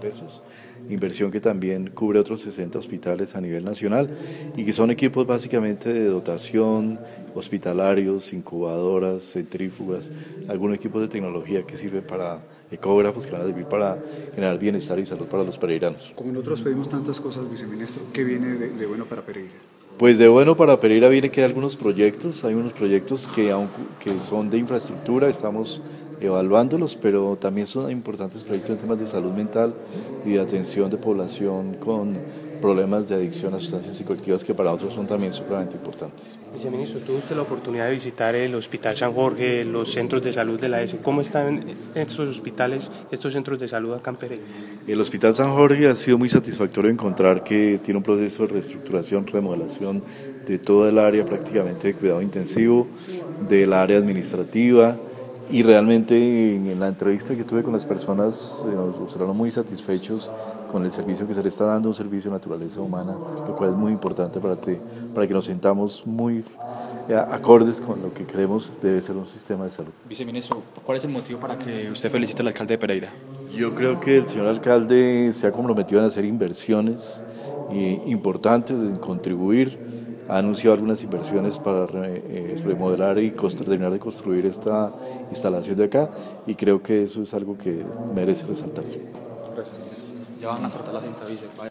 pesos, inversión que también cubre otros 60 hospitales a nivel nacional y que son equipos básicamente de dotación, hospitalarios, incubadoras, centrífugas, algunos equipos de tecnología que sirven para ecógrafos que van a servir para generar bienestar y salud para los pereiranos. Como nosotros pedimos tantas cosas, viceministro, ¿qué viene de bueno para Pereira? Pues de bueno para Pereira viene que hay algunos proyectos, hay unos proyectos que son de infraestructura, estamos evaluándolos, pero también son importantes proyectos en temas de salud mental y de atención de población con problemas de adicción a sustancias psicoactivas que para otros son también supremamente importantes. Viceministro, tuvo usted la oportunidad de visitar el Hospital San Jorge, los centros de salud de la ES. ¿Cómo están estos hospitales, estos centros de salud acá en Pereira? El Hospital San Jorge ha sido muy satisfactorio encontrar que tiene un proceso de reestructuración, remodelación de toda el área prácticamente de cuidado intensivo, del área administrativa, y realmente en la entrevista que tuve con las personas nos mostraron muy satisfechos con el servicio que se le está dando, un servicio de naturaleza humana, lo cual es muy importante para que nos sintamos muy acordes con lo que creemos debe ser un sistema de salud. Viceministro, ¿cuál es el motivo para que usted felicite al alcalde de Pereira? Yo creo que el señor alcalde se ha comprometido en hacer inversiones importantes, en contribuir. Ha anunciado algunas inversiones para remodelar y terminar de construir esta instalación de acá y creo que eso es algo que merece resaltarse. Gracias. Ya van a cortar la cinta, vice.